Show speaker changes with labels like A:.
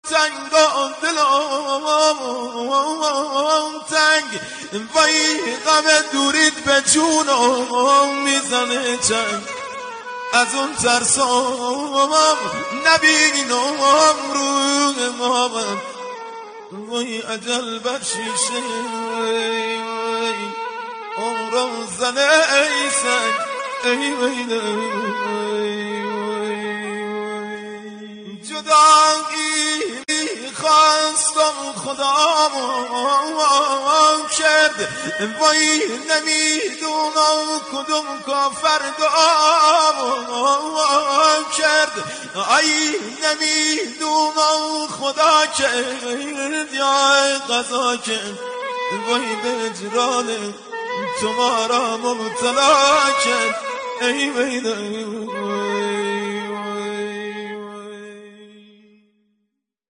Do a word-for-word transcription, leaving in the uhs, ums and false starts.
A: تنگا دلم تنگ وای غم دورید به جونم میزنه چنگ از اون ترسام نبینم روی مامم وای اجل بر شیشه عمرم زنه ای سنگ ای ویله جدایی خواستم خدا کرد وای نمیدونم کدوم کافر دعا کرد ای نمیدونم خدا کرد یا قضا کرد وای به اجران تو ما را مبتلا کرد ای ویله